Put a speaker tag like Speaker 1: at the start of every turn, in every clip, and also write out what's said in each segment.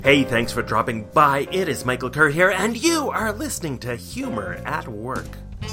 Speaker 1: Hey, thanks for dropping by. It is Michael Kerr here, and you are listening to Humor at Work.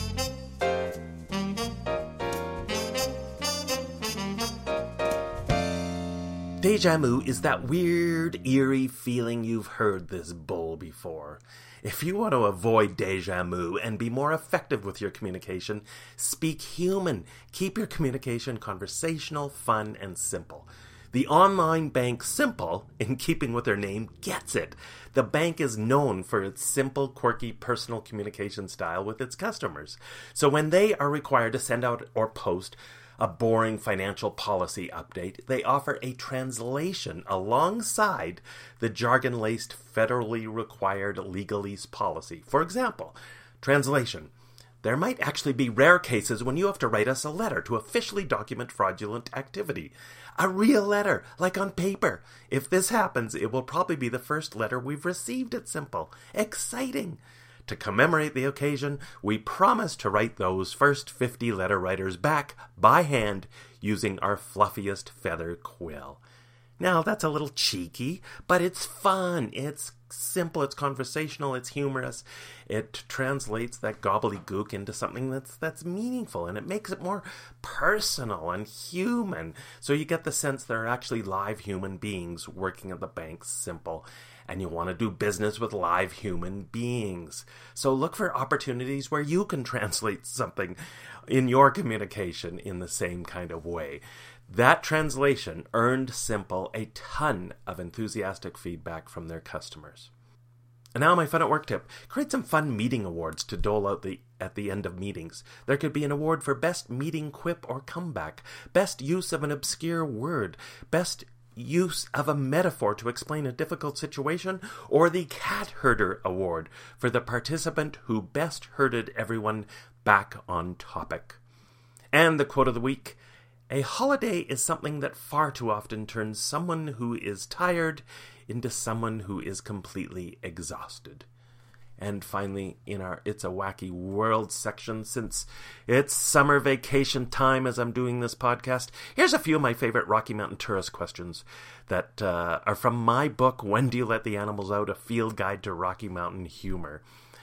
Speaker 1: Déjà vu is that weird, eerie feeling you've heard this bull before. If you want to avoid déjà vu and be more effective with your communication, speak human. Keep your communication conversational, fun, and simple. The online bank Simple, in keeping with their name, gets it. The bank is known for its simple, quirky, personal communication style with its customers. So when they are required to send out or post a boring financial policy update, they offer a translation alongside the jargon-laced federally required legalese policy. For example, translation. There might actually be rare cases when you have to write us a letter to officially document fraudulent activity. A real letter, like on paper. If this happens, it will probably be the first letter we've received at Simple. Exciting! To commemorate the occasion, we promise to write those first 50 letter writers back by hand using our fluffiest feather quill. Now, that's a little cheeky, but it's fun. It's simple, it's conversational, it's humorous. It translates that gobbledygook into something that's meaningful, and it makes it more personal and human. So you get the sense there are actually live human beings working at the bank Simple, and you want to do business with live human beings. So look for opportunities where you can translate something in your communication in the same kind of way. That translation earned Simple a ton of enthusiastic feedback from their customers. And now my fun at work tip. Create some fun meeting awards to dole out at the end of meetings. There could be an award for best meeting quip or comeback, best use of an obscure word, best use of a metaphor to explain a difficult situation, or the Cat Herder Award for the participant who best herded everyone back on topic. And the quote of the week. A holiday is something that far too often turns someone who is tired into someone who is completely exhausted. And finally, in our It's a Wacky World section, since it's summer vacation time as I'm doing this podcast, here's a few of my favorite Rocky Mountain tourist questions that are from my book, When Do You Let the Animals Out? A Field Guide to Rocky Mountain Humor.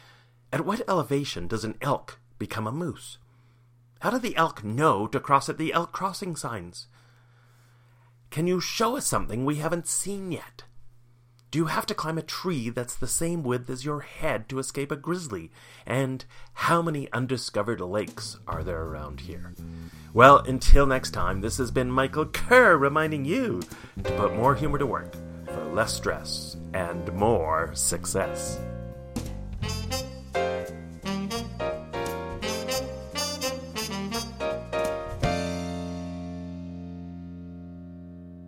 Speaker 1: At what elevation does an elk become a moose? How do the elk know to cross at the elk crossing signs? Can you show us something we haven't seen yet? Do you have to climb a tree that's the same width as your head to escape a grizzly? And how many undiscovered lakes are there around here? Well, until next time, this has been Michael Kerr reminding you to put more humor to work for less stress and more success.